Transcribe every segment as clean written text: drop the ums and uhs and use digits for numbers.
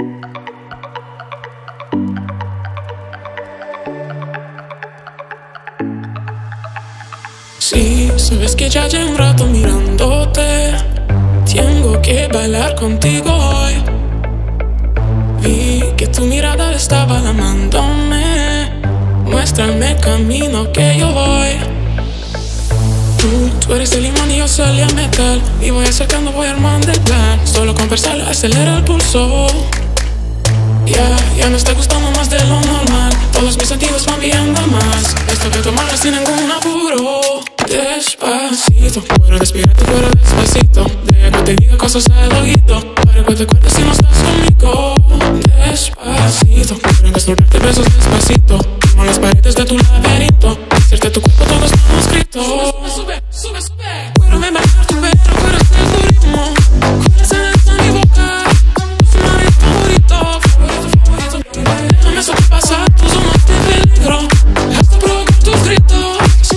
Sí, sabes que ya llevo un rato mirándote. Tengo que bailar contigo hoy. Vi que tu mirada estaba llamándome. Muéstrame el camino que yo voy. Tú eres el imán y yo soy el metal. Y voy acercando, voy armando el plan. Solo conversar acelera el pulso. Ya no está gustando más de lo normal. Todos mis sentidos van viendo más. Esto que tomarlo sin ningún apuro. Despacito, quiero respirarte, pero despacito. Deja que te diga cosas al oído, para que te acuerdes si no estás conmigo. Despacito, quiero restaurarte besos despacito, como las paredes de tu laberinto. Hacerte tu cuerpo todo está escrito. Sube, sube, sube. Quiero bailar tu pelo, quiero hacer tu ritmo. Con esa danza en mi boca, tu favorito, favorito. Déjame sobrepasar tus zonas de peligro, hasta provocar tus gritos.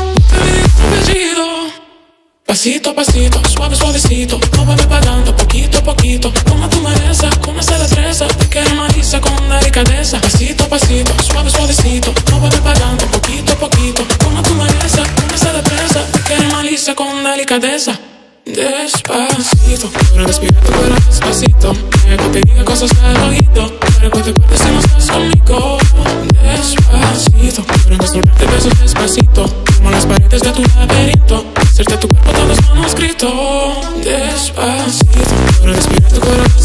Pasito a pasito, suave suavecito, no voy pagando poquito a poquito. Como tú me besas, con esa destreza, te quiero malicia con delicadeza. Pasito a pasito, suave suavecito, no voy pagando poquito a poquito. Como tú me besas, con esa destreza, te quiero malicia con delicadeza. Despacito, quiero respirar tu cuerpo despacito. Deja que te diga cosas al oído, para que te acuerdes si no estás conmigo. Despacito, quiero restaurarte besos despacito, como las paredes de tu laberinto. Hacerte tu cuerpo todo es manuscrito. Despacito, quiero respirar tu cuerpo